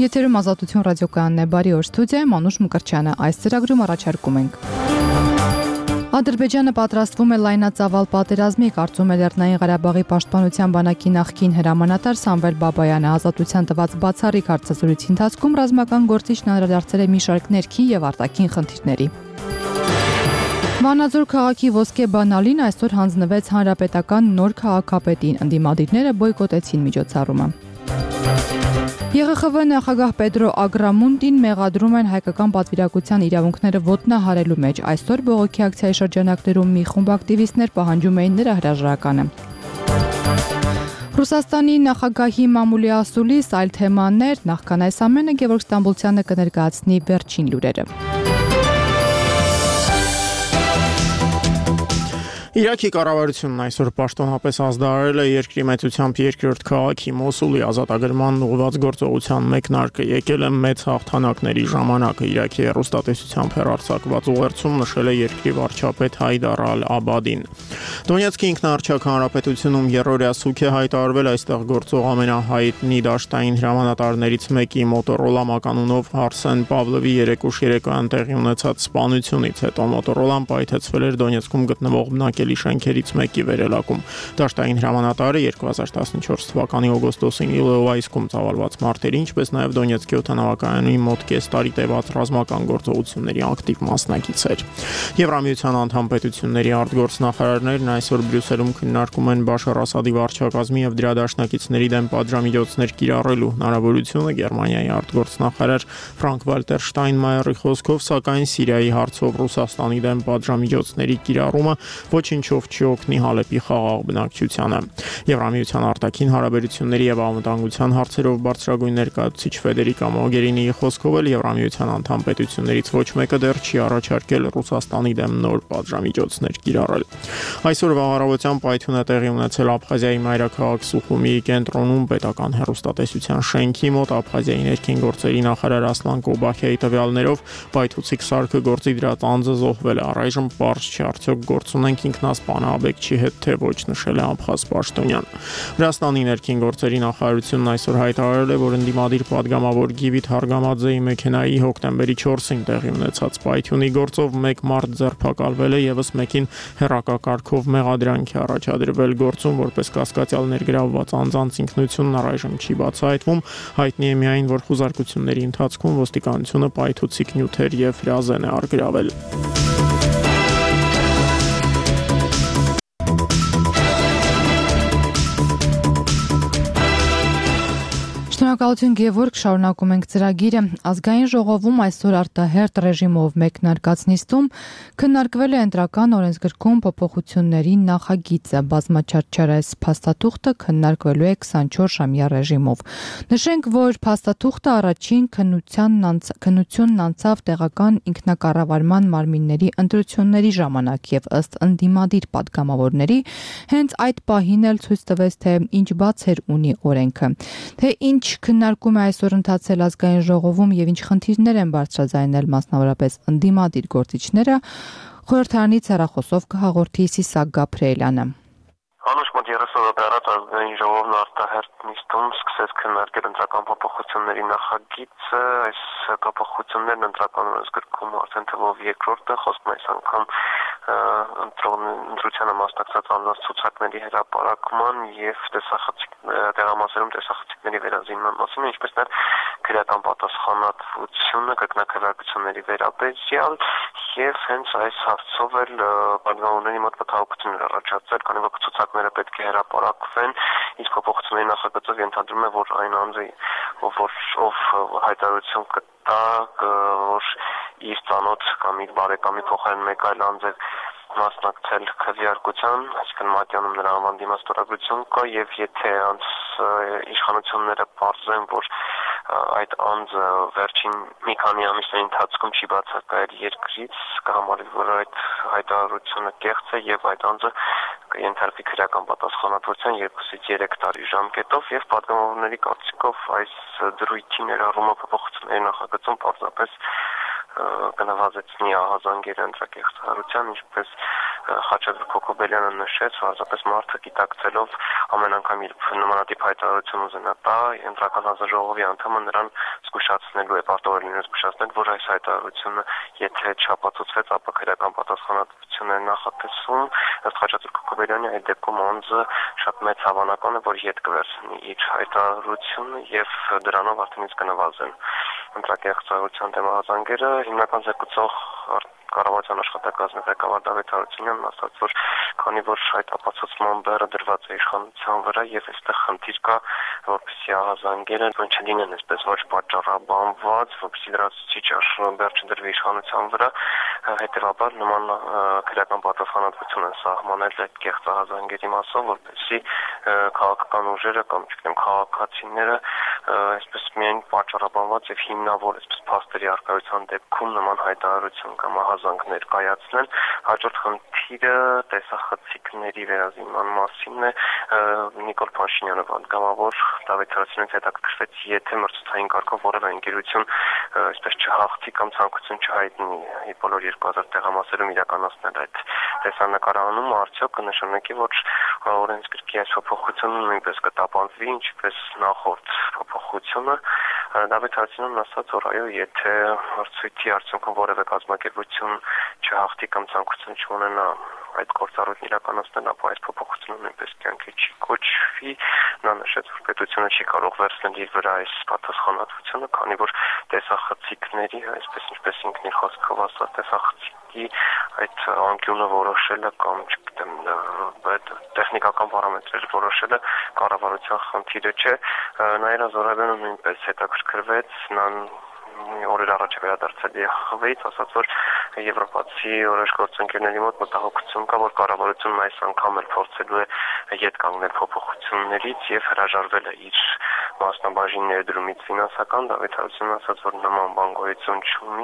Եթերում Ազատություն ռադիոկայանն է, բարի օր, ստուդիայում Անուշ Մկրտչյանը, այս ծրագրում առաջարկում ենք։ Ադրբեջանը պատրաստվում է լայնածավալ պատերազմի, կարծում է Լեռնային Ղարաբաղի պաշտպանության բանակի նախկին հրամանատար Սամվել Բաբայանը, Ազատության տված բացառիկ հարցազրույցի ընթացքում ռազմական գործիչն անդրադարձել է մի շարք ներքին եւ արտաքին խնդիրների։ Վանաձոր քաղաքի ոսկե բանալին այսօր հանձնվեց հանրապետական նոր քաղաքապետին, ընդդիմադիրները բոյկոտեցին միջոցառումը։ ԵՂԽՎ նախագահ Պետրո Ագրամունդին մեղադրում են հայկական պատվիրակության իրավունքները ոտնահարելու մեջ։ Այսօր բողոքի ակցիայի շրջանակներում մի խումբ ակտիվիստներ պահանջում էին նրա հրաժարականը։ Ռուսաստանի նախագահի մամուլի ասուլիս այլ թեմաներ, նախքան այս ամենը Գևորգ Ստամբուլցյանը կներկայացնի վերջին լուրերը։ Իրաքի կառավարությունն այսօր պաշտոնապես ազդարարել է երկրի մեծությամբ երկրորդ քաղաքի Մոսուլի ազատագրման ուղղված գործողության մեկնարկը, եկել է մեծ հաղթանակների ժամանակը։ Իրաքի հեռուստատեսությամբ հեռարձակված ուղերձում նշել է երկրի վարչապետ Հայդար Ալ-Աբադին։ Դոնեցկի ինքնաառաջակ հանրապետությունում երրորդյա սուք է հայտարարվել, այստեղ գործող ամենահայտնի դաշտային հրամանատարներից մեկի Մոտորոլա մականունով Արսեն Պավլովի երեկուշ երեկոյան տեղի ունեցած սպանությունից հետո Մոտորոլան պայթեցվել էր Դոնեցկում գտնվող բնակելի շենքերից մեկի վերելակում։ Դաշտային հրամանատարը 2014 թվականի օգոստոսին Իլովայսկում ծավալված մարտերի, ինչպես նաև Դոնեցկի օդանավակայանի մոտ կես տարի տևած ռազմական գործողությունների ակտիվ մասնակից էր։ Եվրամիության անդամ պետությունների արտգործնախարարներն այսօր Բրյուսելում քննարկում են Բաշար Ասադի վարչակազմի եւ դրա դաշնակիցների դեմ պատժամիջոցներ կիրառելու հնարավորությունը։ Գերմանիայի արտգործնախարար Ֆրանկ Վալտեր Շտայնմայերի խոսքով, սակայն Սիրիայի հարցով Ռուսաստանի դեմ պատժամիջոցների կիրառումը ոչինչով չի օգնի Հալեպի խաղաղ բնակչությանը։ Եվրամիության արտաքին հարաբերությունների եւ անվտանգության հարցերով բարձրագույն ներկայացուցիչ Ֆեդերիկա Մոգերինիի խոսքով էլ Եվրամիության անդամ պետություններից ոչ մեկը դեռ չի առաջարկել Ռուսաստանի դեմ նոր պատժամիջոցներ կիրառել։ Այսօր վաղարավոտյան պայթյուն է տեղի ունեցել Աբխազիայի մայրաքաղաք Սուխումիի կենտրոնում պետական հեռուստատեսության շենքի մոտ։ Աբխազիայի ներքին գործերի նախարար Ասլան Կոբախյայի տվյալներով պայթուցիկ սարքը գործի դրած անձը զոհվել է։ Առայժմ պարզ չի արդյոք գործ ունենք ինքնասպան աբեկչի հետ, թե ոչ, նշել է աբխազ պաշտոնյան։ Վրաստանի ներքին գործերի նախարարությունն այսօր հայտարարել է, որ ընդդիմադիր падգամավոր Գիվիթ Հարգամաձեի մեքենայի հոկտեմբերի 4-ին տեղի ունեցած պայթյունի գործով մեկ մարդ ձերբակալվել է, եւս մեկին հեռակակարգով մեղադրանք է առաջադրվել գործում, որպես կասկածյալ ներգրավված անձանց ինքնությունն առայժմ չի բացահայտվում։ Հայտնի է միայն, որ խուզարկությունների ընթացքում ոստիկանությունը պայթուցիկ նյութեր եւ հրազեն է առգրավել։ Շնորհակալություն Գևորգ, շարունակում ենք ծրագիրը։ Ազգային ժողովում այսօր արտահերթ ռեժիմով մեկնարկած նիստում քննարկվել է ընտրական օրենսգրքում փոփոխությունների նախագիծը։ Բազմաչարչար այս փաստաթուղթը քննարկվելու է 24-ժամյա ռեժիմով։ Նշենք, որ փաստաթուղթը առաջին քննությունն անցավ տեղական ինքնակառավարման մարմինների ընտրությունների ժամանակ եւ ըստ ընդդիմադիր падգամավորների հենց այդ պահին էլ ցույց տվեց, թե ինչ բացեր ունի օրենքը, թե ինչ քննարկում է այսօր ընթացել ազգային ժողովում եւ ինչ խնդիրներ են բարձրաձայնել մասնավորապես ընդդիմադիր գործիչները, խորհրդարանից հեռախոսով կհաղորդի Սիսակ Գաբրիելյանը։ Անուշ մոտ 30 օր առաջ ազգային ժողովն արտահերթ նիստում սկսեց քննարկել ընտրական փոփոխությունների նախագիծը։ Այս փոփոխություններն ընտրական օրենսգրքում արդեն թվով երկրորդը, խոսքում այս անգամ ընտրությանը մասնակցած անձանց ցուցակների հրապարակման եւ տեղամասերում տեսախցիկների վերազինման մասին, ինչպես նաև քրեական պատասխանատվությունը կրկնակրթությունների վերաբերյալ եւ հենց այս հարցով էլ падգամավորների մոտ մտահոգություններ առաջացել, քանի որ ցուցակները պետք է հրապարակվեն, իսկ փոփոխությունների նախագծով ենթադրում է, որ այն անձը, ով հայտարարություն կտա, որ իր ծանոթ կամ իր բարեկամի փոխարեն մեկ այլ անձ է մասնակցել քվեարկության, այսինքն մատյանում նրա անվան դիմաստորագրություն կա եւ եթե իշխանությունները պարզեն, որ այդ անձը վերջին մի քանի ամիսների ընթացքում չի բացակայել երկրից, կհամարի, որ այդ հայտարարությունը կեղծ է եւ այդ անձը կենթարկվի քրեական պատասխանատվության 2-ից 3 տարի ժամկետով եւ падգամավորների կարծիքով այս դրույթի ներառումը փոփոխությունների նախագծում պարզապես կնվազեցնի ահազանգերը ընտրակեղծարարության, ինչպես Խաչատրի Քոքոբելյանը նշեց, պարզապես մարդը գիտակցելով ամեն անգամ իր նմանատիպ հայտարարություն ուզենա տա, ընտրական հանձնաժողովի անդամը նրան զգուշացնելու է, պարտավոր լինել զգուշացնել, որ այս հայտարարությունը եթե չապացուցվեց, ապա քրեական պատասխանատվություն է նախատեսվում, ըստ Խաչատրի Քոքոբելյանի այդ դեպքում անձը շատ մեծ հավանական է, որ ետ կվերցնի իր հայտարարությունը եւ դրանով արդեն իսկ կնվազեն ընտրակեղծարարության դեմահազանգերը, հիմնական զեկուցող կառավարության աշխատակազմի ղեկավար Դավիթ Հարությունյանն ասաց, որ քանի որ այդ ապացուցման բեռը դրված է իշխանության վրա եւ այստեղ խնդիր կա, որպեսզի ահազանգերը չլինեն այսպես ոչ պատճառաբանված, որպեսզի դրացուցիչ բեռ չդրվի իշխանության վրա, հետեւաբար նման քրեական պատասխանատվություն են սահմանել այդ կեղծահազանգերի մասով, որպեսզի քաղաքական ուժերը կամ չգիտեմ քաղաքացիները այսպես միայն պատճառաբանված եւ հիմնավոր այսպես փաստերի առկայության դեպքում նման հայտարարություն կամ ահազանգներ կայացնեն, հաջորդ խնդիրը տեսախցիկների վերազինման մասին է։ Նիկոլ Փաշինյանը պատգամավոր Դավիթ Հարությունյանից հետաքրքրվեց, եթե մրցութային կարգով որևէ ընկերություն այսպես չհաղթի կամ ցանկություն չհայտնի բոլոր 2000 տեղամասերում իրականացնել այդ տեսանկարանում, արդյոք կնշանակի, որ օրենսգրքի այս փոփոխությունը նույնպես կտապանվի, ինչպես նախորդ փոփոխությունը։ Դավիթ Հարությունյանն ասաց, որ այո, եթե մրցույթի արդյունքում որևէ կազմակերպություն չհաղթի կամ ցանկություն չունենա այդ գործառույթն իրականացնել, ապա այս փոփոխությունը նույնպես կյանքի չի կոչվի։ Նա նշեց, որ պետությունը չի կարող վերցնել իր վրա այս պատասխանատվությունը, քանի որ տեսախցիկների, այսպես ինչպես ինքն իր խոսքով ասաց, տեսախցիկի այդ անկյունը որոշելը կամ չգիտեմ տեխնիկական պարամետրերը որոշելը կառավարության խնդիրը չէ։ Նաիրա Զոհրաբյանը նույնպես հետաքրքրվեց, նա օրեր առաջ է վերադարձել ԵԽՎ-ից, ասաց, որ եվրոպացի որոշ գործընկերների մոտ մտահոգություն կա, որ կառավարությունն այս անգամ էլ փորձելու է ետ կանգնել փոփոխություններից եւ հրաժարվել է իր մասնաբաժին ներդրումից ֆինանսական։ Դավիթ Հարությունյանն ասաց, որ նման բան գոյություն չունի։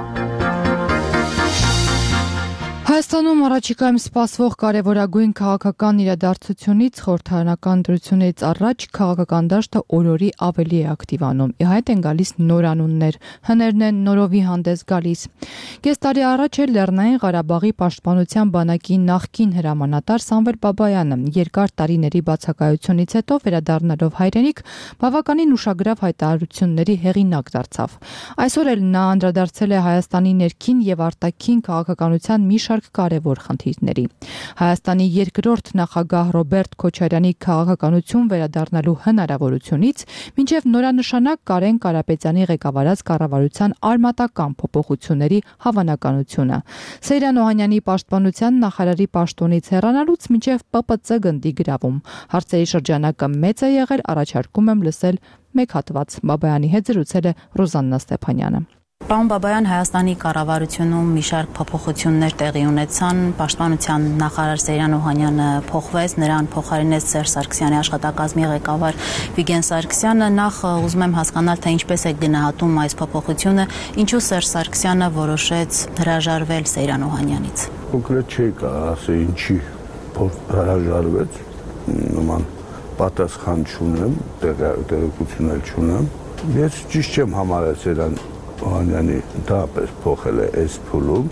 Հայաստանում առաջիկայում սպասվող կարևորագույն քաղաքական իրադարձությունից խորհրդարանական ընտրություններից առաջ քաղաքական դաշտը օրորի ավելի է ակտիվանում։ Ի հայտ են գալիս նոր անուններ, հներն են նորովի հանդես գալիս։ Կես տարի առաջ էլ Լեռնային Ղարաբաղի պաշտպանության բանակի նախկին հրամանատար Սամվել Բաբայանը երկար տարիների բացակայությունից հետո վերադառնալով հայրենիք բավականին ուշագրավ հայտարարությունների հեղինակ դարձավ։ Այսօր էլ նա անդրադարձել է Հայաստանի ներքին եւ արտաքին քաղաքականության մի շարք կարևոր խնդիրների։ Հայաստանի երկրորդ նախագահ Ռոբերտ Քոչարյանի քաղաքականություն վերադառնալու հնարավորությունից մինչև նորանշանակ Կարեն Կարապետյանի ղեկավարած կառավարության արմատական փոփոխությունների հավանականությունը։ Սեյրան Օհանյանի պաշտպանության նախարարի պաշտոնից հեռանալուց մինչև ՊՊՑ գնդի գրավում։ Հարցերի շրջանակը մեծ է եղել, առաջարկում եմ լսել մեկ հատված։ Բաբայանի հետ զրուցել է Ռոզաննա Ստեփանյանը։ Պարոն Բաբայան, Հայաստանի կառավարությունում մի շարք փոփոխություններ տեղի ունեցան, պաշտպանության նախարար Սեյրան Օհանյանը փոխվեց, նրան փոխարինեց Սերժ Սարգսյանի աշխատակազմի ղեկավար Վիգեն Սարգսյանը։ Նախ ուզում եմ հասկանալ, թե ինչպես է գնահատում այս փոփոխությունը, ինչու Սերժ Սարգսյանը որոշեց հրաժարվել Սեյրան Օհանյանից։ Կոնկրետ չի կարող ասել ինչի հրաժարվեց, նման պատասխան չունեմ, տեղեկություն չունեմ։ Ես ճիշտ չեմ համարել Սեյրան Օհանյանի դապես փոխել է այս փուլում,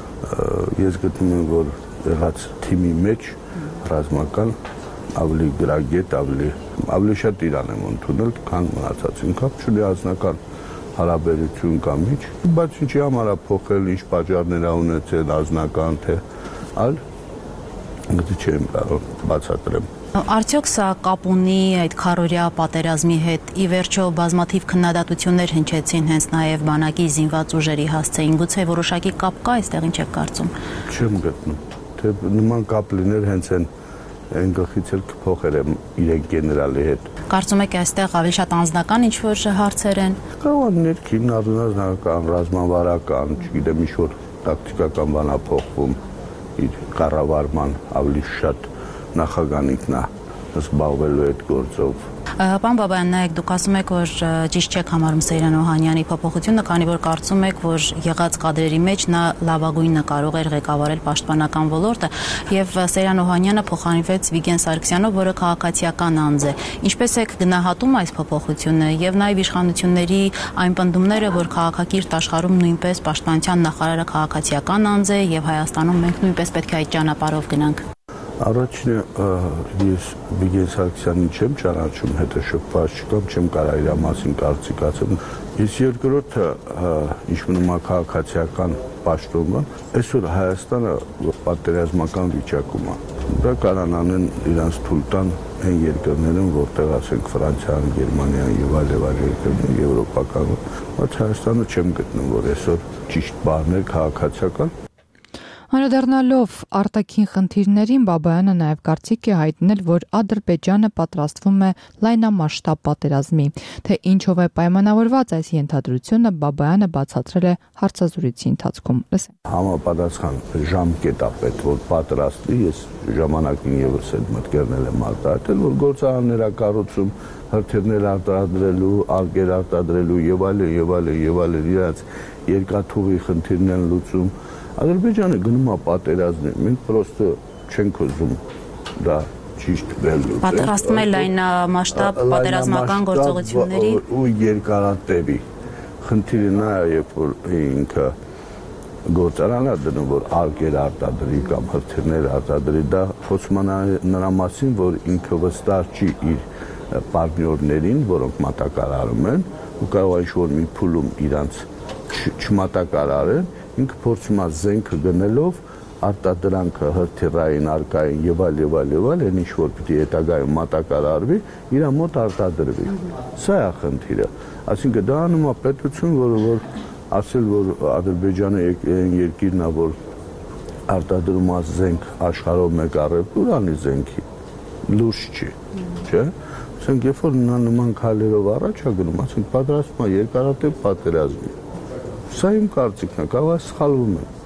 ես գտնում եմ, որ եղած թիմի մեջ ռազմական ավելի գրագետ, ավելի շատ իրան եմ ընդունել, քան մնացածին, կապ չունի անձնական հարաբերություն կամ ինչ, բայց ինչի համար է փոխել, ինչ պատճառներ ունեցել, անձնական թե այլ, դա չեմ կարող բացատրեմ։ Արդյոք սա կապ ունի այդ քարորյա պատերազմի հետ, ի վերջո բազմաթիվ քննադատություններ հնչեցին հենց նաև բանակի զինված ուժերի հասցեին, գուցե որոշակի կապ կա այստեղ, ինչ եք կարծում։ Չեմ գտնում, թե նման կապ լիներ հենց այն գլխից էլ կփոխեր եմ իրեն գեներալի հետ։ Կարծում եք այստեղ ավելի շատ անձնական ինչ-որ հարցեր են։ Կարող է ներքին առանձնական, ռազմավարական, չգիտեմ, ինչ-որ տակտիկական բան է փոխվում իր կառավարման ավելի շատ նախագահն ինքնա զբաղվելու այդ գործով։ Պարոն Բաբայան, նայեք, դուք ասում եք, որ ճիշտ չեք համարում Սեյրան Օհանյանի փոփոխությունը, քանի որ կարծում եք, որ եղած կադրերի մեջ նա լավագույնը կարող էր ղեկավարել պաշտպանական ոլորտը, եւ Սեյրան Օհանյանը փոխանցվեց Վիգեն Սարգսյանով, որը քաղաքացիական անձ է։ Ինչպես եք գնահատում այս փոփոխությունը եւ նաեւ իշխանությունների այն պնդումները, որ քաղաքակիրթ աշխարհում նույնպես պաշտպանության նախարարը քաղաքացիական անձ է եւ Հայաստանում մենք նույնպես պետք է այդ ճանապարհով գնանք։ Առաջինը ես Վիգեն Սարգսյանին չեմ ճանաչում, հետաշփված չկամ, չեմ կարող իր մասին կարծիք ասեմ։ Իսկ երկրորդը, ինչ մնում է քաղաքացիական պաշտոնը, այսօր Հայաստանը պատերազմական վիճակում է։ Դա կարան անեն իրանց թույլ տան այն երկրներում, որտեղ ասենք Ֆրանսիան, Գերմանիան եւ այլ երկրներ, եվրոպական, բայց Հայաստանը չեմ գտնում, որ այսօր ճիշտ բառներ քաղաքացիական։ Անդրադառնալով արտաքին խնդիրներին, Բաբայանը նաև կարծիք է հայտնել, որ Ադրբեջանը պատրաստվում է լայնամասշտաբ պատերազմի, թե ինչով է պայմանավորված այս ենթադրությունը, Բաբայանը բացատրել է հարցազրույցի ընթացքում։ Համապատասխան ժամկետ է պետք, որ պատրաստվի, ես ժամանակին եւս այդ մտքերն եմ արտահայտել, որ գործարաններ կառուցում, հրթիռներ արտադրելու, արգեր արտադրելու եւ այլն, իրաց երկաթուղի խնդիրն են լուծում։ Ադրբեջանը գնում է պատերազմի, մենք պրոստը չենք ուզում դա ճիշտ վերլուծել։ Պատրաստում է լայնամասշտաբ պատերազմական գործողությունների ու երկարատևի։ Խնդիրը նա է, երբ որ ինքը գործարան է դնում, որ արգեր արտադրի կամ հրթիռներ արտադրի, դա խոսում է նրա մասին, որ ինքը վստահ չի իր պարտներներին, որոնք մատակարարում են, ու կարող է ինչ-որ մի փուլում իրանց չմատակարարեն, ինքը փորձում է զենքը գնելով արտադրանքը հրթիռային արկային եւ այլ, այն ինչ որ պիտի հետագայում մատակարարվի, իր մոտ արտադրվի։ Սա է խնդիրը։ Այսինքն դա անում է պետություն, որ ասել, որ Ադրբեջանը երկիրն է, որ արտադրում է զենք աշխարհով մեկ առև, ուրանի զենքի լուրջ չի, չէ՞։ Ասենք երբ որ նա նման քայլերով առաջ է գնում, ասենք պատրաստվում է երկարատև պատերազմի։ Սա իմ կարծիքն է, կարող է սխալվում եմ։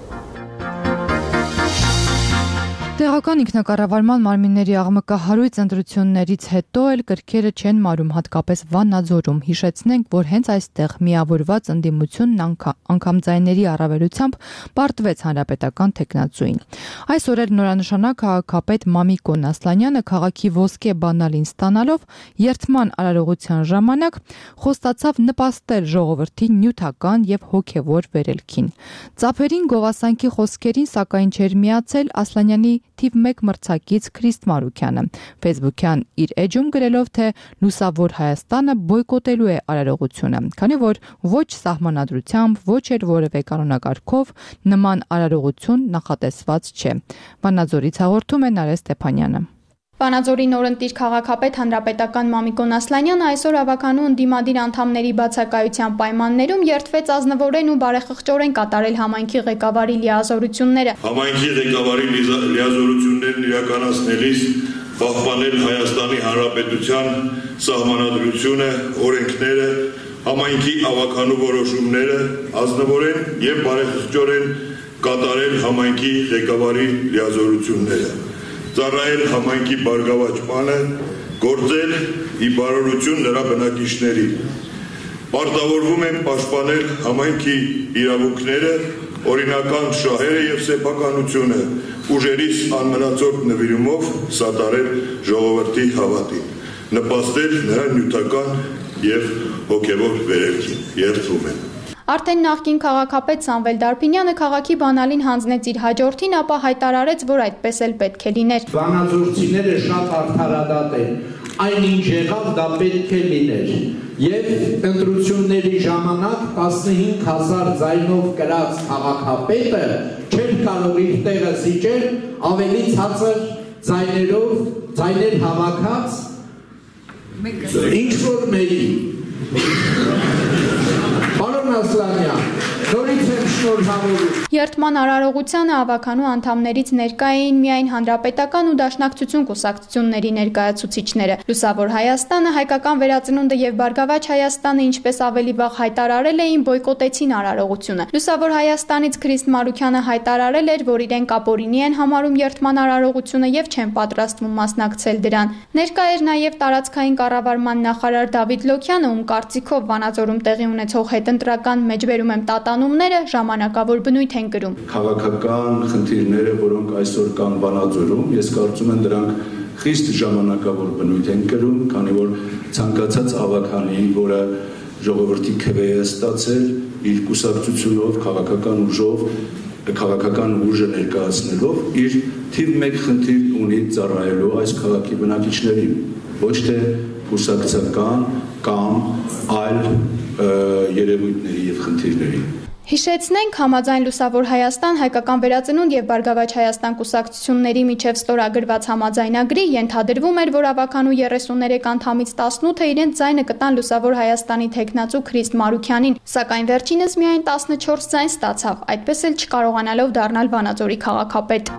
Տեղական ինքնակառավարման մարմինների աղմկահարույց ընտրություններից հետո էլ կրքերը չեն մարում, հատկապես Վանաձորում։ Հիշեցնենք, որ հենց այստեղ միավորված ընդդիմությունն անգամ ձայների առավելությամբ պարտվեց հանրապետական թեկնածուին։ Այսօր էլ նորանշանակ քաղաքապետ Մամիկոն Ասլանյանը քաղաքի ոսկե բանալին ստանալով երթման արարողության ժամանակ խոստացավ նպաստել ժողովրդի նյութական եւ հոգեվոր վերելքին։ Ծափերին գովասանքի խոսքերին սակայն չէր միացել Ասլանյանի թիվ 1 մրցակից Քրիստ Մարուկյանը, Facebook-յան իր էջում գրելով, թե լուսավոր Հայաստանը բոյկոտելու է արարողությունը, քանի որ ոչ սահմանադրությամբ, ոչ էլ որևէ կանոնակարգով նման արարողություն նախատեսված չէ։ Վանաձորից հաղորդում է Նարէ Ստեփանյանը։ Վանաձորի նորընտիր քաղաքապետ հանրապետական Մամիկոն Ասլանյանը այսօր ավականու ընդդիմադիր անդամների բացակայության պայմաններում երթվեց ազնվորեն ու բարեխղճորեն կատարել համայնքի ղեկավարի լիազորությունները։ Համայնքի ղեկավարի լիազորություններն իրականացնելիս պահպանել Հայաստանի Հանրապետության սահմանադրությունը, օրենքները, համայնքի ավականու որոշումները, ազնվորեն եւ բարեխղճորեն կատարել համայնքի ղեկավարի լիազորությունները։ Ծառայել համայնքի բարգավաճմանը, գործել ի բարօրություն նրա բնակիչների։ Պարտավորվում եմ պաշտպանել համայնքի իրավունքները, օրինական շահերը եւ սեփականությունը, ուժերից անմնացորդ նվիրումով սատարել ժողովրդի հավատին, նպաստել նրա նյութական եւ հոգեվոր վերելքին։ Երդվում եմ։ Արդեն նախկին քաղաքապետ Սամվել Դարփինյանը քաղաքի բանալին հանձնեց իր հաջորդին, ապա հայտարարեց, որ այդպես էլ պետք է լիներ։ Վանաձորցիները շատ արդարադատ են, այնինչ եղավ դա պետք է լիներ։ Եվ ընտրությունների ժամանակ 15,000 ձայնով կրած քաղաքապետը չէր կարող իր տեղը զիջել ավելի ցածր ձայներ հավաքած ինչ որ մերի։ Պարոն Ասլանյան, նորից եմ շնորհավորում։ Երթման արարողությանը ավականու անդամներից ներկա էին միայն հանրապետական ու դաշնակցություն կուսակցությունների ներկայացուցիչները։ Լուսավոր Հայաստանը, Հայկական վերածնունդը եւ Բարգավաճ Հայաստանը, ինչպես ավելի վաղ հայտարարել էին, բոյկոտեցին արարողությունը։ Լուսավոր Հայաստանից Քրիստ Մարուքյանը հայտարարել էր, որ իրենք ապօրինի են համարում երթման արարողությունը եւ չեն պատրաստվում մասնակցել դրան։ Ներկա էր նաեւ տարածքային կառավարման նախարար Դավիթ Լոքյանը, ում կարծիքով Վանաձորում տեղի ունեցող հետընտրական մեջբերում եմ տատանումները ժամանակավոր բնույթ են կրում։ Քաղաքական խնդիրները, որոնք այսօր կան Վանաձորում, ես կարծում եմ դրանք խիստ ժամանակավոր բնույթ են կրում, քանի որ ցանկացած ավականի, որը ժողովրդի քվե է ստացել, իր կուսակցությունով, քաղաքական ուժով, քաղաքական ուժը ներկայացնելով, իր թիվ 1 խնդիր ունի ծառայելու այս քաղաքի բնակիչներին, ոչ թե կուսակցական կամ այլ երևույթների եւ խնդիրների։ Հիշեցնենք, համաձայն Լուսավոր Հայաստան, Հայկական վերածնունդ եւ Բարգավաճ Հայաստան կուսակցությունների միջև ստորագրված համաձայնագրի ենթադրվում էր, որ ավականու 33 անդամից 18-ը իրենց ձայնը կտան Լուսավոր Հայաստանի թեկնածու Քրիստ Մարուքյանին, սակայն վերջինս միայն 14 ձայն ստացավ, այդպես էլ չկարողանալով դառնալ Վանաձորի քաղաքապետ։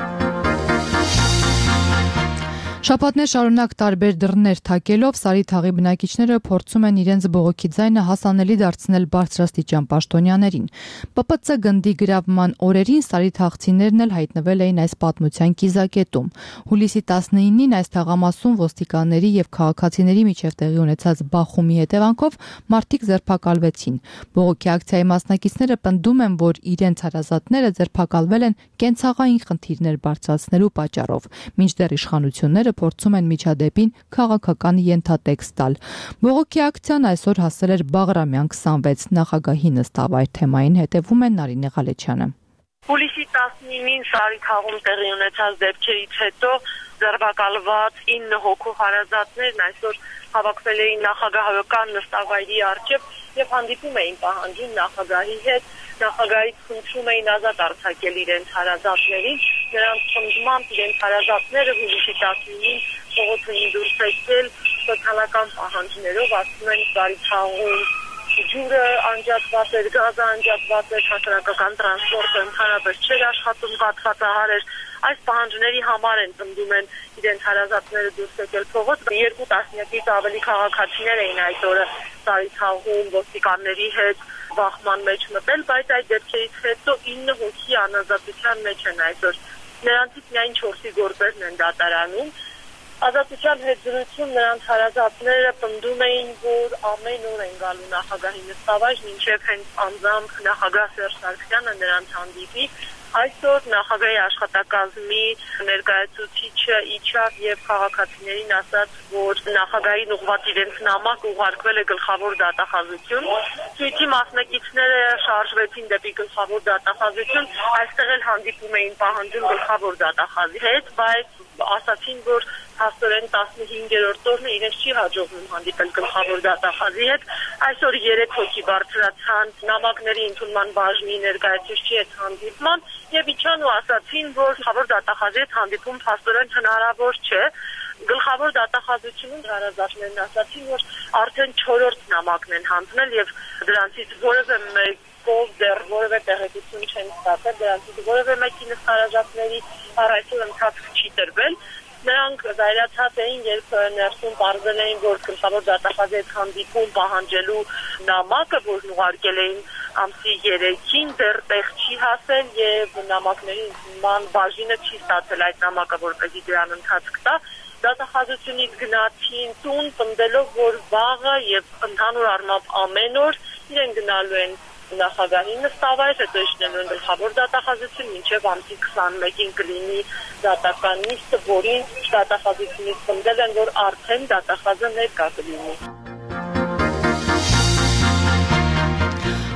Շաբաթներ շարունակ տարբեր դռներ թակելով Սարիթաղի բնակիչները փորձում են իրենց բողոքի ձայնը հասանելի դարձնել բարձրաստիճան պաշտոնյաներին։ ՊՊՑ գնդի գրավման օրերին սարիթաղցիներն էլ հայտնվել էին այս պատմության կիզակետում։ Հուլիսի 19-ին այս թաղամասում ոստիկանների եւ քաղաքացիների միջև տեղի ունեցած բախումի հետևանքով մարդիկ ձերբակալվեցին։ Բողոքի ակցիայի մասնակիցները պնդում են, որ իրենց հարազատները ձերբակալվել են կենցաղային խնդիրներ բարձրացնելու պատճառով, մինչդեռ իշխանությունները փորձում են միջադեպին քաղաքական ենթատեքստ տալ։ Բողոքի ակցիան այսօր հասել էր Բաղրամյան 26 նախագահի նստավայր թեմային հետևում է Նարինե Ղալեչյանը։ Հուլիսի 19-ին Սարիթաղում տեղի ունեցած դեպքերից հետո ձերբակալված 9 հոգու հարազատներն այսօր հավաքվել էին նախագահական նստավայրի առջև եւ հանդիպում էին պահանջում նախագահի հետ, նախագահից խնդրում էին ազատ արձակել իրենց հարազատներին, նրանց խնդրմամբ իրենց հարազատները հուլիսի 19-ին փողոցին դուրս եկել սոցիալական պահանջներով, ասում են Սարիթաղում ջուրը անջատված էր, գազը անջատված էր, հասարակական տրանսպորտը ընդհանրապես չէր աշխատում, կաթվածահար էր։ Այս պահանջների համար են ծնվում են իրենց հարազատները դուրս եկել փողոց։ 2 տասնյակից ավելի քաղաքացիներ էին այս օրը Սարիթաղում ոստիկանների հետ բախման մեջ մտել, բայց այդ դեպքերից հետո 9 հոգի անազատության մեջ են այսօր։ Նրանցից միայն 4-ի գործերն են դատարանում։ Ազատության հետ զրույցում նրանց հարազատները պնդում էին, որ ամեն օր են գալու նախագահի նստավայր, մինչև հենց անձամբ նախագահ Սերժ Սարգսյանը նրանց հանդիպի։ Այսօր նախագահի աշխատակազմի ներկայացուցիչը իջավ եւ քաղաքացիներին ասաց, որ նախագահին ուղղված իրենց նամակ ուղարկվել է գլխավոր դատախազություն։ Ցույցի մասնակիցները շարժվեցին դեպի գլխավոր դատախազություն, այստեղ էլ հանդիպում էին պահանջում գլխավոր դատախազի հետ, բայց ասացին, որ հաստորեն 15-րդ օրն իրենց չի հաջողվում հանդիպել գլխավոր դատախազի հետ։ Այսօր 3 հոգի բարձրացան նամակների ընդունման բաժնի ներկայացուցիչի հետ հանդիպման եւ իջան ու ասացին, որ գլխավոր դատախազի հետ հանդիպում հաստորեն հնարավոր չէ։ Գլխավոր դատախազությունում հարազատներն ասացին, որ արդեն 4-րդ նամակն են հանձնել եւ դրանցից որևէ մեկով դեռ որևէ տեղեկություն չեն ստացել, դրանցից որևէ մեկի հարազատների առայժմ ընթացք չի տրվել։ Նրանք զայրացած էին, երբ ներսում պարզել էին, որ գլխավոր դատախազի հետ հանդիպում պահանջելու նամակը, որն ուղարկել էին ամսի 3-ին, դեռ տեղ չի հասել եւ նամակների ընդունման բաժինը չի ստացել այդ նամակը, որպեսզի դրան ընթացք տա։ Դատախազությունից գնացին տուն, պնդելով, որ վաղը եւ ընդհանուր առմամբ ամեն օր իրեն գնալու են նախագահի նստավայր, հետո իջնելու են գլխավոր դատախազություն, մինչև ամսի 21-ին կլինի դատական նիստը, որին դատախազությունից պնդել են, որ արդեն դատախազը ներկա կլինի։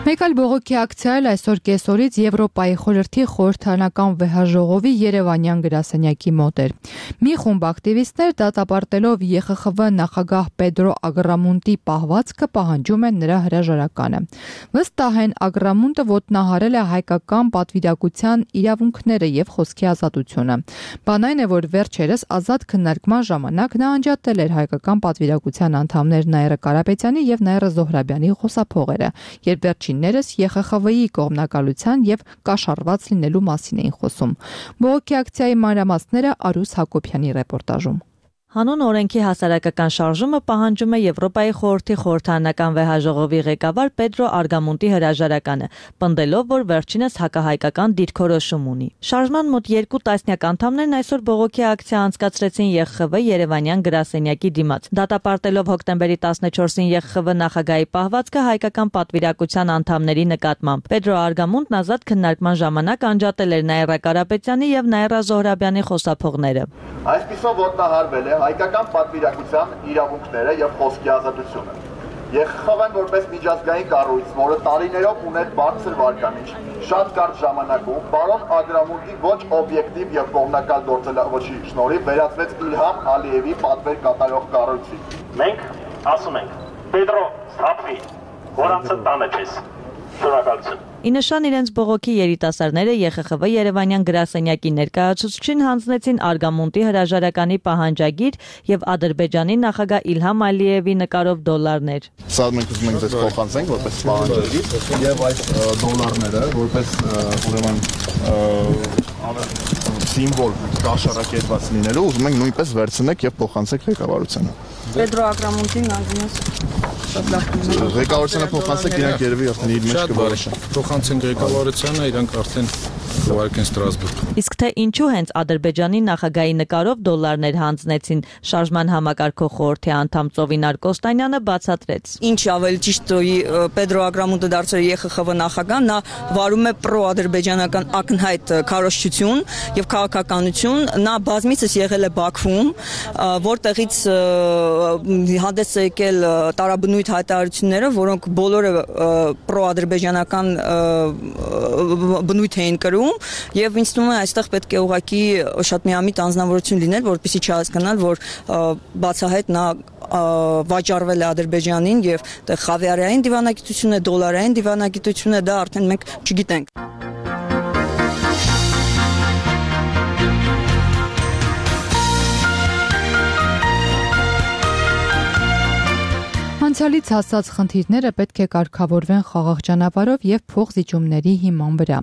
Մեկ այլ բողոքի ակցիա էլ այսօր կեսօրից Եվրոպայի խորհրդի խորհրդարանական վեհաժողովի Երևանյան գրասենյակի մոտ էր։ Մի խումբ ակտիվիստներ դատապարտելով ԵԽԽՎ նախագահ Պետրո Ագրամունտի պահվածքը պահանջում են նրա հրաժարականը։ Վստահ են, Ագրամունտը ոտնահարել է հայկական պատվիրակության իրավունքները եւ խոսքի ազատությունը։ Բան այն է, որ վերջերս ազատ քննարկման ժամանակ նա անջատել էր հայկական պատվիրակության անդամներ Նաիրա Կարապետյանի եւ Նաիրա Զոհրաբյանի խոսափողերը, երբ վերջիններս ԵԽԽՎ-ի կողմնակալության եւ կաշառված լինելու մասին էին խոսում։ Բողոքի ակցիայի մանրամասները Արուս Հակոբյանի ռեպորտաժում։ Հանուն օրենքի հասարակական շարժումը պահանջում է Եվրոպայի խորհրդի խորհրդարանական վեհաժողովի ղեկավար Պետրո Արգամունտի հրաժարականը, պնդելով, որ վերջինս հակահայկական դիրքորոշում ունի։ Շարժման մոտ 2 տասնյակ անդամներն այսօր բողոքի ակցիա անցկացրեցին ԵԽԽՎ Երևանյան գրասենյակի դիմաց։ Դատապարտելով հոկտեմբերի 14-ին ԵԽԽՎ նախագահի պահվածքը հայկական պատվիրակության անդամների նկատմամբ, Պետրո Արգամունտն ազատ քննարկման ժամանակ անջատել էր Նաիրա Կարապետյանի եւ Նաիրա Զոհրաբյանի խոսափողները։ Այսպիսով ոտնահարվել է հայկական պատվիրակության իրավունքները եւ խոսքի ազատությունը։ ԵԽԽՎ-ն որպես միջազգային կառույց, որը տարիներով ուներ բարձր վարկանիշ, շատ կարճ ժամանակում պարոն Ագրամունտի ոչ օբյեկտիվ եւ կողմնակալ գործելավոճի շնորհիվ վերածվեց Իլհամ Ալիևի պատվեր կատարող կառույցի։ Մենք ասում ենք. Պետրո, սափվի, որ անցը տանը չես։ Շնորհակալություն։ Ի նշան իրենց բողոքի երիտասարդները ԵԽԽՎ Երևանյան գրասենյակի ներկայացուցչին հանձնեցին Արգամունտի հրաժարականի պահանջագիր եւ Ադրբեջանի նախագահ Իլհամ Ալիևի նկարով դոլարներ։ Սա մենք ուզում ենք ձեզ փոխանցենք որպես պահանջագիր եւ այս դոլարները որպես ուրեմն սիմվոլ կաշառակերպված լինելու ուզում ենք նույնպես վերցնեք եւ փոխանցեք ղեկավարությանը։ Պետրո Ագրամունտին անձնես ղեկավարությանը փոխանցեք, իրանք երևի արդեն իր մեջ կվարշան։ Փոխանցենք ղեկավարությանը, իրանք արդեն ուղարկեն Ստրասբուրգ։ Իսկ թե ինչու հենց Ադրբեջանի նախագահի նկարով դոլարներ հանձնեցին, շարժման համակարգող խորհրդի անդամ Ծովինար Կոստանյանը բացատրեց։ Ինչ ավելի ճիշտ Պետրո Ագրամունտը դարձել է ԵԽԽՎ նախագահ, նա վարում է պրո-ադրբեջանական ակնհայտ քարոզչություն եւ քաղաքականություն, նա բազմիցս եղել է Բաքվում, որտեղից հանդես է եկել տարաբնույթ հայտարարությունները, որոնք բոլորը պրո-ադրբեջանական բնույթ էին կրում եւ ինձ թվում է այստեղ պետք է ուղղակի շատ միամիտ անձնավորություն լինել, որպեսզի չհասկանալ, որ բացահայտ նա վաճառվել է Ադրբեջանին եւ խավիարային դիվանագիտություն է, դոլարային դիվանագիտություն է, դա արդեն մենք չգիտենք։ Անցյալից հասած խնդիրները պետք է կարգավորվեն խաղաղ ճանապարհով եւ փոխզիջումների հիման վրա։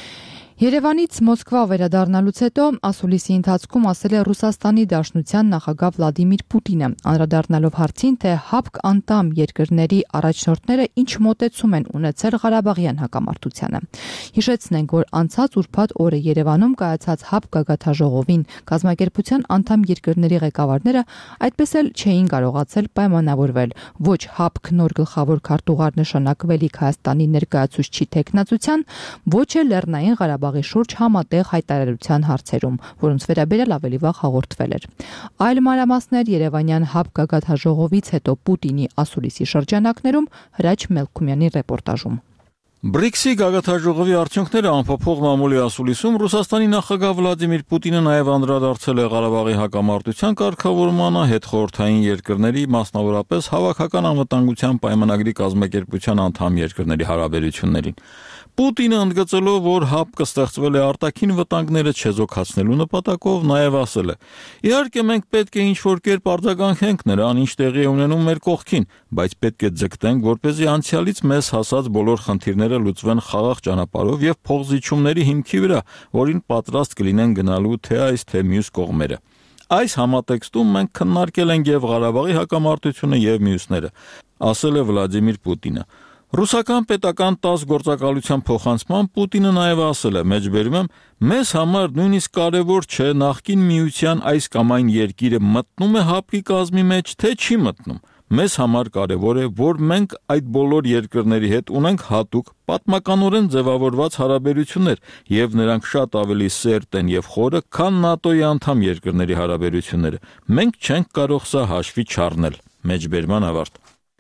Երևանից Մոսկվա վերադառնալուց հետո ասուլիսի ընթացքում ասել է Ռուսաստանի Դաշնության նախագահ Վլադիմիր Պուտինը, անդրադառնալով հարցին, թե ՀԱՊԿ անդամ երկրների առաջնորդները ինչ մոտեցում են ունեցել Ղարաբաղյան հակամարտությանը։ Հիշեցնենք, որ անցած ուրբաթ օրը Երևանում կայացած ՀԱՊԿ գագաթնաժողովին կազմակերպության անդամ երկրների ղեկավարները այդպես էլ չէին կարողացել պայմանավորվել ոչ ՀԱՊԿ նոր գլխավոր քարտուղար նշանակվելիք Հայաստանի ներկայացուցչի թեկնածության, ոչ էլ Լեռնային Ղարաբաղի շուրջ համատեղ հայտարարության հարցերում, որոնց վերաբերյալ ավելի վաղ հաղորդվել էր։ Այլ մանրամասներ Երևանյան ՀԱՊԿ գագաթնաժողովից հետո Պուտինի ասուլիսի շրջանակներում Հրաչ Մելքումյանի ռեպորտաժում։ BRICS-ի գագաթնաժողովի արդյունքները անփոփոխ մամուլի ասուլիսում Ռուսաստանի նախագահ Վլադիմիր Պուտինը նաև անդրադարձել է Ղարաբաղի հակամարտության կարգավորմանը, հետխորհրդային երկրների, մասնավորապես Հավաքական անվտանգության պայմանագրի կազմակերպության անդամ երկրների հարաբերություններին։ Պուտինը ընդգծելով, որ ՀԱՊԿ ստեղծվել է արտաքին վտանգները չեզոքացնելու նպատակով, նաև ասել է. Իհարկե մենք պետք է ինչ-որ կերպ արձագանքենք նրան, ինչ տեղի է ունենում մեր կողքին, բայց պետք է ձգտենք, որպեսզի անցյալից մեզ հասած բոլոր խնդիրները լուծվեն խաղաղ ճանապարհով եւ փոխզիջումների հիմքի վրա, որին պատրաստ կլինեն գնալու թե այս թե մյուս կողմերը։ Այս համատեքստում մենք քննարկել ենք եւ Ղարաբաղի հակամարտությունը եւ մյուսները, ասել է Վլադիմիր Պուտինը։ Ռուսական պետական 10 գործակալության փոխանցման Պուտինը նաև ասել է, մեջբերում եմ, մեզ համար նույնիսկ կարևոր չէ նախկին միության այս կամ այն երկիրը մտնում է ՀԱՊԿ-ի կազմի մեջ, թե չի մտնում։ Մեզ համար կարևոր է, որ մենք այդ բոլոր երկրների հետ ունենք հատուկ, պատմականորեն ձևավորված հարաբերություններ, եւ նրանք շատ ավելի սերտ են եւ խորը, քան ՆԱՏՕ-ի անդամ երկրների հարաբերությունները։ Մենք չենք կարող սա հաշվի չառնել։ Մեջբերման ավարտ։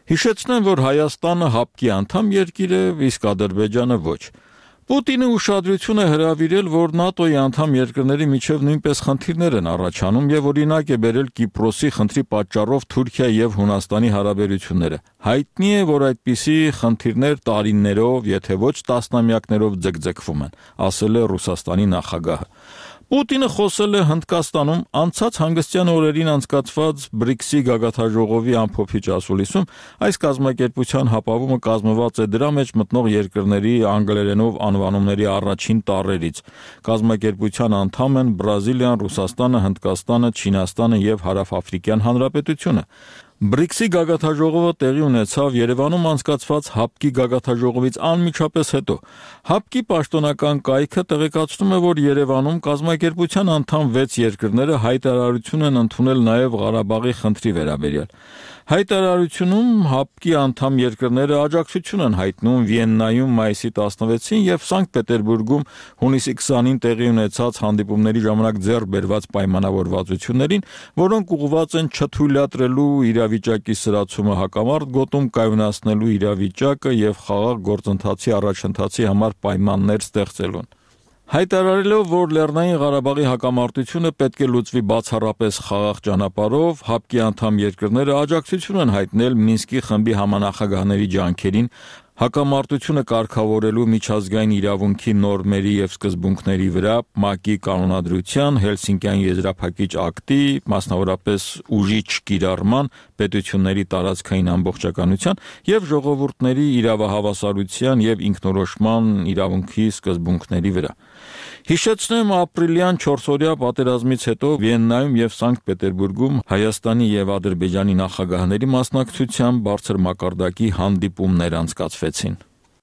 Հիշեցնեմ, որ Հայաստանը ՀԱՊԿ-ի անդամ երկիր է, իսկ Ադրբեջանը ոչ։ Պուտինը ուշադրություն է հրավիրել, որ ՆԱՏՕ-ի անդամ երկրների միջև նույնպես խնդիրներ են առաջանում եւ օրինակ է բերել Կիպրոսի խնդրի պատճառով Թուրքիա եւ Հունաստանի հարաբերությունները։ Հայտնի է, որ այդպիսի խնդիրներ տարիներով, եթե ոչ տասնամյակներով ձգձգվում են, ասել է Ռուսաստանի նախագահը։ Պուտինը խոսել է Հնդկաստանում անցած հանգստյան օրերին անցկացված BRICS-ի գագաթնաժողովի ամփոփիչ ասուլիսում այս կազմակերպության հապավումը կազմված է դրա մեջ մտնող երկրների անգլերենով անվանումների առաջին տառերից։ Կազմակերպության անդամ են Բրազիլիան, Ռուսաստանը, Հնդկաստանը, Չինաստանը եւ Հարավաֆրիկյան Հանրապետությունը։ BRICS-ի գագաթնաժողովը տեղի ունեցավ Երևանում անցկացված ՀԱՊԿ-ի գագաթնաժողովից անմիջապես հետո։ ՀԱՊԿ-ի պաշտոնական կայքը տեղեկացնում է, որ Երևանում կազմակերպության անդամ 6 երկրները հայտարարություն են ընդունել նաև Ղարաբաղի խնդրի վերաբերյալ։ Հայտարարությունում ՀԱՊԿ-ի անդամ երկրները աջակցություն են հայտնում Վիեննայում մայիսի 16-ին եւ Սանկտ Պետերբուրգում հունիսի 20-ին տեղի ունեցած հանդիպումների ժամանակ ձեռք բերված պայմանավորվածություններին, որոնք ուղղված են չթույլատրելու իրավիճակի սրացումը հակամարտ գոտում կայունացնելու իրավիճակը եւ խաղաղ գործընթացի առաջընթացի համար պայմաններ ստեղծելուն։ Հայտարարելով, որ Լեռնային Ղարաբաղի հակամարտությունը պետք է լուծվի բացառապես խաղաղ ճանապարհով, ՀԱՊԿ-ի անդամ երկրները աջակցություն են հայտնել Մինսկի խմբի համանախագահների ջանքերին հակամարտությունը կարգավորելու միջազգային իրավունքի նորմերի եւ սկզբունքների վրա, ՄԱԿ-ի կանոնադրության, Հելսինկյան եզրափակիչ ակտի, մասնավորապես ուժի չկիրառման, պետությունների տարածքային ամբողջականության եւ ժողովուրդների իրավահավասարության եւ ինքնորոշման իրավունքի սկզբունքների վրա։ Հիշեցնեմ, ապրիլյան 4-օրյա պատերազմից հետո Վիեննայում եւ Սանկտ Պետերբուրգում Հայաստանի եւ Ադրբեջանի նախագահների մասնակցությամբ բարձր մակարդակի հանդիպումներ անցկացվեցին։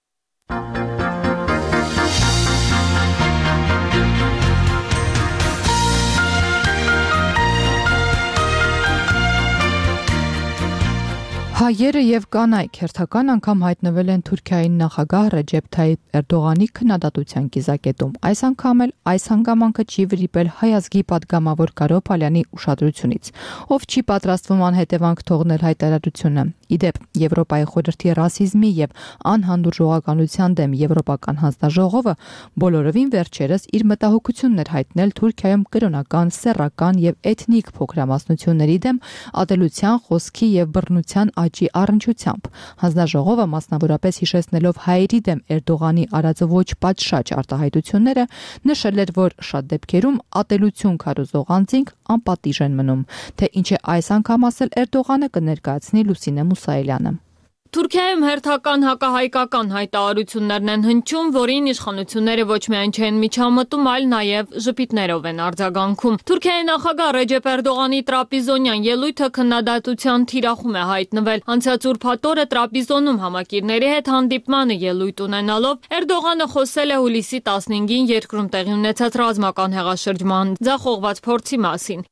Հայերը եւ կանայք հերթական անգամ հայտնվել են Թուրքիայի նախագահ Ռեջեփ Թայիփ Էրդողանի քննադատության կիզակետում։ Այս անգամ էլ այս հանգամանքը չի վրիպել հայ ազգի падգամավոր Կարո Փալյանի ուշադրությունից, ով չի պատրաստվում անհետևանք թողնել հայտարարությունը։ Իդեպ Եվրոպայի խորհրդի ռասիզմի եւ անհանդուրժողականության դեմ Եվրոպական հանձնաժողովը բոլորովին վերջերս իր մտահոգությունն էր հայտնել Թուրքիայում կրոնական, սեռական եւ էթնիկ փոքրամասնությունների դեմ ատելության, խոսքի եւ բռնության աճի առնչությամբ։ Հանձնաժողովը մասնավորապես հիշեցնելով հայերի դեմ Էրդողանի արած ոչ պատշաճ արտահայտությունները նշել էր, որ շատ դեպքերում ատելություն քարոզող անձինք անպատիժ են մնում, թե ինչ է այս անգամ ասել Էրդողանը կներկայացնի Լուսինե Մուսայելյանը։ Թուրքիայում հերթական հակահայկական հայտարարություններն են հնչում, որին իշխանությունները ոչ միայն չեն միջամտում, այլ նաև ժպիտներով են արձագանքում։ Թուրքիայի նախագահ Ռեջեփ Էրդողանի տրապիզոնյան ելույթը քննադատության թիրախում է հայտնվել։ Անցած ուրբաթ օրը Տրապիզոնում համակիրների հետ հանդիպման ելույթ ունենալով Էրդողանը խոսել է հուլիսի 15-ին երկրում տեղի ունեցած ռազմական հեղաշրջման ձախողված փորձի մասին։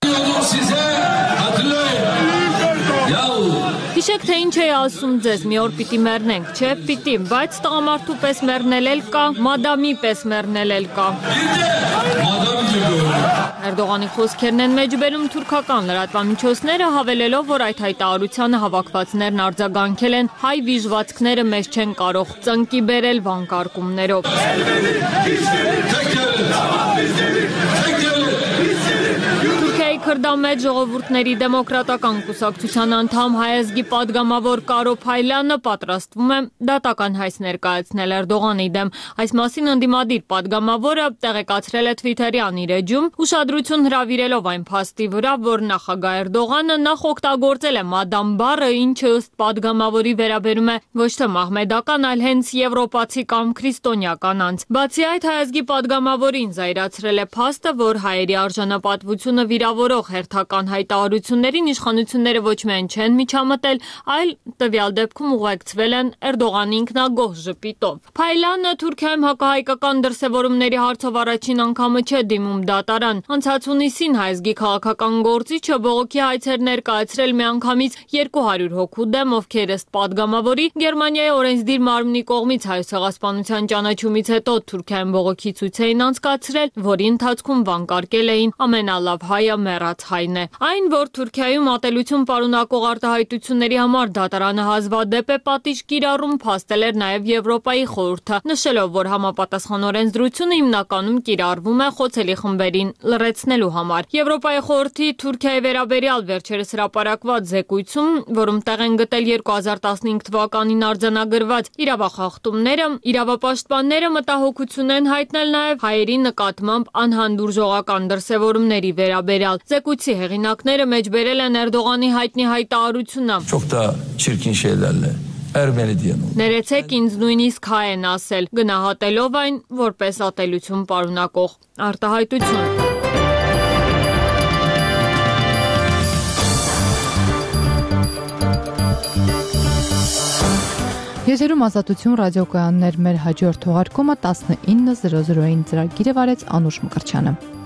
Հիշեք, թե ինչ էի ասում ձեզ, մի օր պիտի մեռնենք, չէ, պիտի, բայց տղամարդու պես մեռնել էլ կա, մադամի պես մեռնել էլ կա։ Էրդողանի խոսքերն են մեջբերում թուրքական լրատվամիջոցները, հավելելով, որ այդ հայտարարությանը հավաքվածներն արձագանքել են հայ վիժվածքները մեզ չեն կարող ծնկի բերել վանկարկումներով։ Քրդամետ ժողովուրդների դեմոկրատական կուսակցության անդամ հայ ազգի падգամավոր Կարո Փայլյանը պատրաստվում է դատական հայց ներկայացնել Էրդողանի դեմ։ Այս մասին ընդդիմադիր падգամավորը տեղեկացրել է Twitter-յան իր էջում, ուշադրություն հրավիրելով այն փաստի վրա, որ նախագահ Էրդողանը նախ օգտագործել է մադամ բառը, ինչը ըստ падգամավորի վերաբերում է ոչ թե մահմեդական, այլ հենց եվրոպացի կամ քրիստոնյա անձ։ Բացի այդ, հայ ազգի падգամավորին զայրացրել է փաստը, որ հայերի արժանապատվությունը վիրավորող հերթական հայտարարություններին իշխանությունները ոչ միայն չեն միջամտել, այլ տվյալ դեպքում ուղեկցվել են Էրդողանի ինքնագոհ ժպիտով։ Փայլյանը Թուրքիայում հակահայկական դրսևորումների հարցով առաջին անգամը չէ դիմում դատարան։ Անցած հունիսին հայ ազգի քաղաքական գործիչը բողոքի հայցեր ներկայացրել միանգամից 200 հոգու դեմ, ովքեր ըստ падգամավորի Գերմանիայի օրենսդիր մարմնի կողմից հայոց ցեղասպանության ճանաչումից հետո Թուրքիայում բողոքի ցույց էին անցկացրել, որի ընթացքում վանկարկել էին ամենալավ հայը մեռ կատարած հայն է։ Այն, որ Թուրքիայում ատելություն պարունակող արտահայտությունների համար դատարանը հազվադեպ է պատիժ կիրառում, փաստել էր նաև Եվրոպայի խորհուրդը, նշելով, որ համապատասխան օրենսդրությունը հիմնականում կիրառվում է խոցելի խմբերին լռեցնելու համար։ Եվրոպայի խորհրդի Թուրքիայի վերաբերյալ վերջերս հրապարակված զեկույցում, որում տեղ են գտել 2015 թվականին արձանագրված իրավախախտումները, իրավապաշտպանները մտահոգություն են հայտնել նաև հայերի նկատմամբ անհանդուրժողական դրսևորումների վերաբերյալ։ Զեկույցի հեղինակները մեջբերել են Էրդողանի հայտնի հայտարարությունը։ Çok da çirkin şeylerle Ermeni diyen. Ներեցեք ինձ նույնիսկ հայ են ասել, գնահատելով այն որպես ատելություն պարունակող արտահայտություն։ Եթերում Ազատություն ռադիոկայաններ մեր հաջորդ թողարկումը 19:00-ին ծրագիրը վարեց Անուշ Մկրտչյանը։